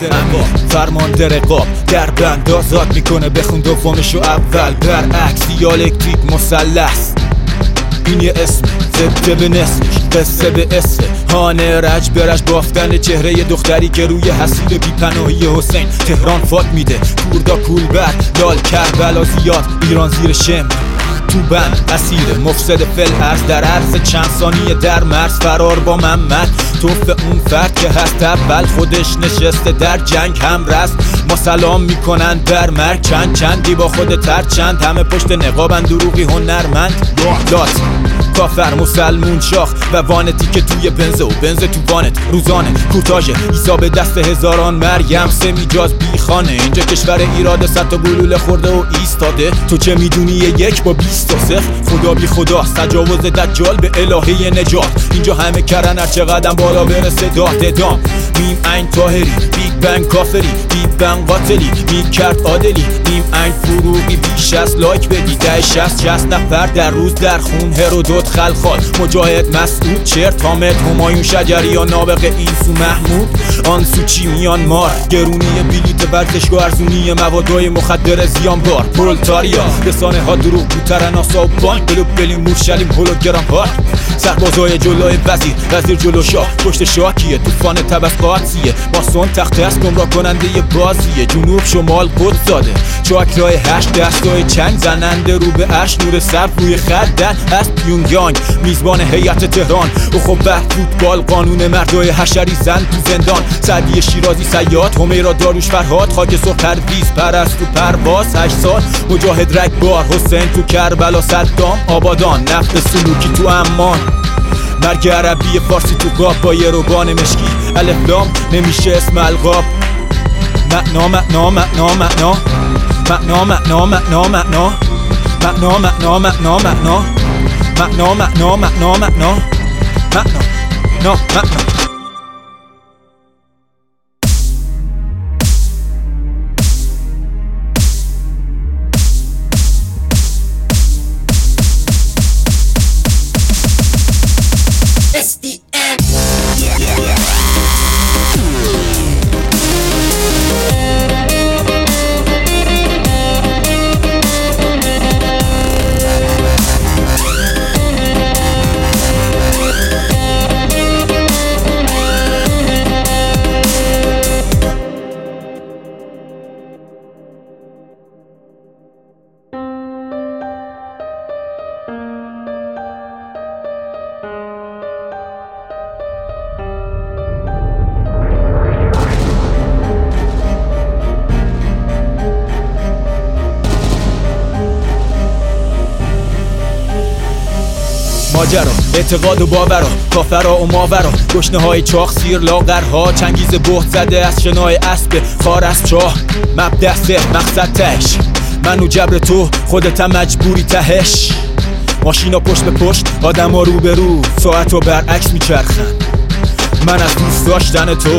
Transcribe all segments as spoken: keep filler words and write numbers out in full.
امیر فرمانده رقاب در بند آزاد میکنه بخون دومشو اول برعکس دیالکتیک مثلث این یه اسم ضد به نصفش قصه به اسم هانه رج برش بافتن چهره دختری که روی حسیر بیپناهی حسین تهران فات میده کوردا کولبر لال کربلا زیاد ایران زیر شم تو بند اسیر مفسد فل ارز در عرض چند ثانیه در مرز فرار با محمد توف اون فرد که هست اول خودش نشسته در جنگ هم رست ما سلام میکنن در مرگ چند چندی با خود تر چند همه پشت نقابن دروغی هنرمند لات کافر مسلمون شاخ و وانتی که توی بنزه و بنزه تو وانت روزانه کوتاژه ایسا به دست هزاران مریم سه میجاز بیخانه اینجا کشور ایراد صد تا گلوله خورده و ایستاده تو چه میدونی یک با بیست تا صفر خدا بی خدا تجاوز دجال به الهه نجات اینجا همه کرن هر چقدر بالا برسه داد ادام میم این تاهری بیگ بنگ کافری بیگ بنگ قاتلی میگ کرد عادلی میم این فروغی بیش از لایک بدی ده شست شست نفر در روز در خون هرودوت خلخال مجاهد مسعود چرت حامد همایون شجری یا نابغه اینسو محمود آنسو چی میان مار گرونی بلیت ورزشگاه ارزونی موادای مخدر زیانبار پرولتاریا رسانه ها دروغ بوتر ناسا و بانک بلو بلیم مورشلیم هولوگرام پارک سربازای جلوی وزیر وزیر جلو شاه پشت شاکیه توفان طبقاتیه ماسون تخت است گمراه کننده بازیه جنوب شمال قدس زاده چاکرای هشت دستای چنگ زننده رو به عرش نور سر روی خدن هست پیونگیانگ میزبان هیئت تهران و خب فوتبال قانون مردای حشری زن تو زندان سعدی شیرازی صیاد همیرا داروش فرهاد خاک سرخ پرویز پرست و پرواز هشت سال مجاهد رگبار حسین تو کربلا صدام آبادان نفت سلوکی تو امان مرگ عربی فارسی تو قاب با یه روبان مشکی الف لام نمیشه اسم القاب معنا معنا معنا معنا معنا معنا معنا معنا معنا معنا معنا معنا معنا معنا معنا معنا معنا معنا ماجرا اعتقاد و باورا کافرا و ماورا گشنه های چاق سیر لاغرها چنگیز بهت زده از شنای اسب خار از چاه مبدأ سه مقصد تهش منو جبر تو خودتم مجبوری تهش ماشینا پشت به پشت آدم ها رو به رو ساعت و برعکس میچرخن من از دوست داشتن تو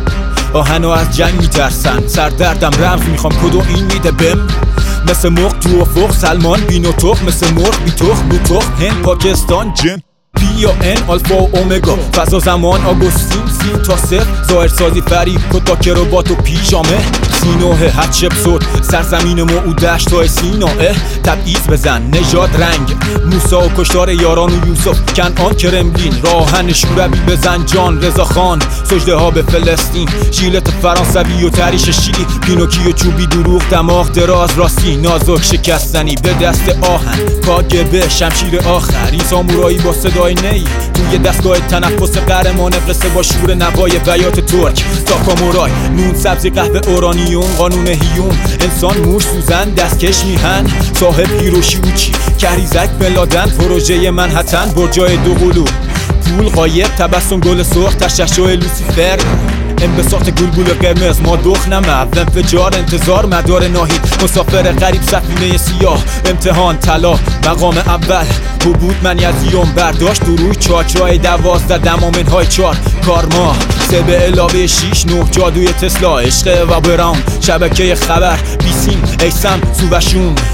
آهنو از جنگ میترسن سردردم رمز میخوام کدو این میده بم مثل مرغ تو افق سلمان بین و تخ مثل مرغ بی تخ بو تخ هند پاکستان جن پی یا ان آلفا و اومگا فضا زمان آگوستین سین تا صفر ظاهر سازی فریب کتا کروبات و پیژامه سینوه هد شب صد سرزمین ما او دشت های سیناه تبعیض بزن نژاد رنگ موسا و کشتار یاران و یوسف کنعان کرملین راهن شوربی بزن جان رضا خان سجده ها به فلسطین ژیلت فرانسوی و تریش شیلی پینوکیو چوبی دروغ دماغ دراز راستی نازک شکستنی به دست آهن کاگبه شمشیر آخر این سامورایی با صدای نی توی دستگاه تنفس قهرمان قصه با شور نوای بیات ترک تاکامورای نون سبزی قهوه اورانیوم قانون هیوم انسان موش سوزن دستکش میهن صاحب هیروشی اوچی کریزک بلادن پروژه منحتن برجای دو قلو پول قایق تبسم گل سرخ تشعشع لوسیفر انبساط گلگول قرمز ما دخنم و انفجار انتظار مدار ناهید مسافر غریب سفینه سیاه امتحان طلا مقام اول حبود منیزیم برداشت دروی چاچرای دوازده دمامن های چار کارما سه به علاوه شیش نه جادوی تسلا عشق و براون شبکه خبر بیسیم ایسم سوبشون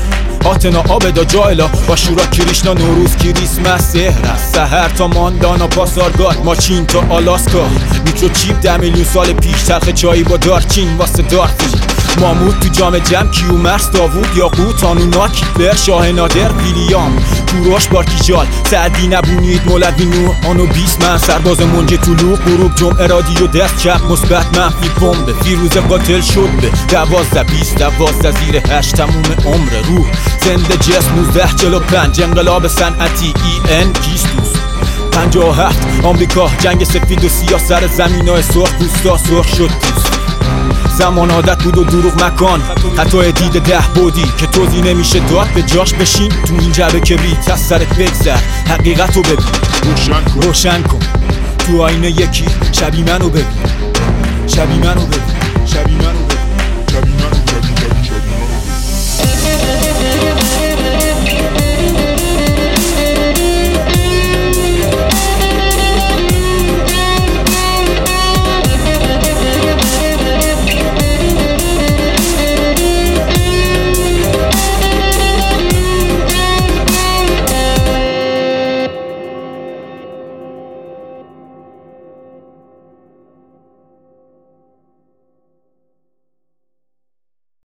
آتنا آبدا جایلا با شورا کریشنا نوروز کریسمس سهر سهر تا ماندانا پاسارگاد ماچین تا آلاسکا میکروچیپ ده میلیون سال پیش تلخ چایی با دارچین واسه دارتی مامود تو جام جم کیومرس داوود یاقوت آنوناکی بر شاه نادر ویلیام کوروش بارکیجال سعدی نبونید مولوی نور آنو بیست من سرباز منج طلوع غروب جمعه رادیو دست چپ مثبت منفی بمب فیروز قاتل شد به دوازده بیست دوازده زیر هشت تموم عمر روح زنده جسم نوزده چلو پنج انقلاب صنعتی ای ان کیستوس پنجاه و هفت آمریکا جنگ سفید و سیاه سر زمینای سرخ پوستا سرخ شد پوست زمان عادت بود و دروغ مکان خطای دید ده بودی که توضیح نمیشه داد به جاش بشین تو این جعبه کبریت از سرت بگذر حقیقت رو ببین روشن کن روشن کن تو آینه یکی شبی منو ببین شبی منو ببین شبی منو